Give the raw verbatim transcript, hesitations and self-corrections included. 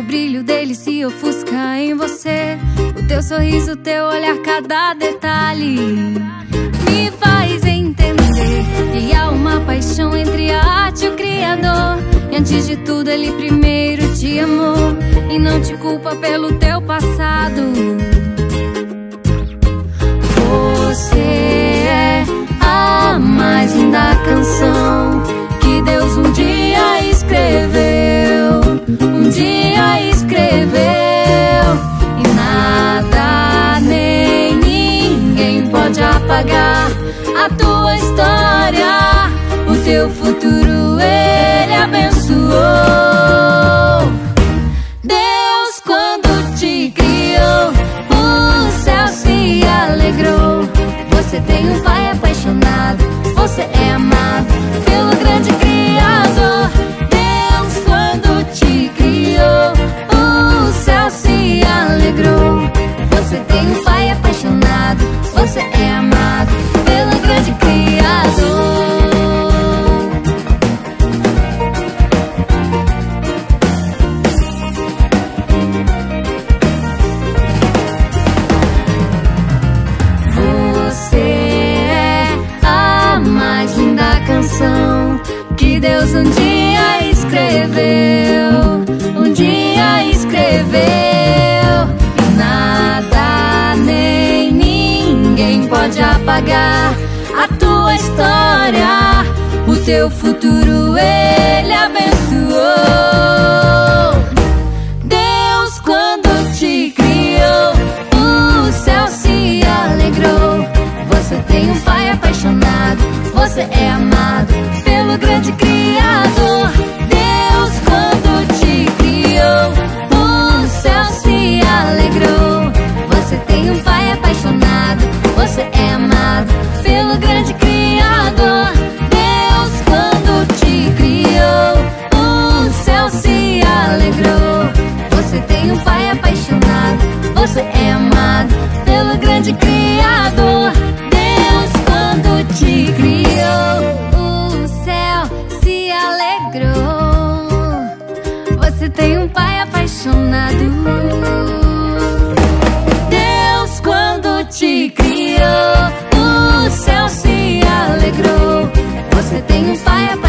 O brilho dele se ofusca em você. O teu sorriso, teu olhar, cada detalhe me faz entender que há uma paixão entre a arte e o Criador. E antes de tudo ele primeiro te amou e não te culpa pelo teu passado. Você é a mais linda canção que Deus um dia escreveu, um dia escreveu. E nada nem ninguém pode apagar a tua história. O teu futuro ele abençoou. Deus, quando te criou, o céu se alegrou. Você tem um pai apaixonado, você é amado pelo grande Criador. Deus, quando te criou, o céu se alegrou. Você tem um pai apaixonado, você é amado pelo grande Criador. Que Deus um dia escreveu, um dia escreveu. E nada nem ninguém pode apagar a tua história. O teu futuro ele abençoou. Deus, quando te criou, o céu se alegrou. Você tem um pai apaixonado, você é amado pelo grande Criador. Deus, quando te criou, o céu se alegrou. Você tem um pai apaixonado, você é amado pelo grande Criador. Deus, quando te criou, o céu se alegrou. Você tem um pai apaixonado, você é amado pelo grande Criador. Deus, quando te criou, o céu se alegrou. Você tem um pai apaixonado. Deus, quando te criou, o céu se alegrou. Você tem um pai apaixonado.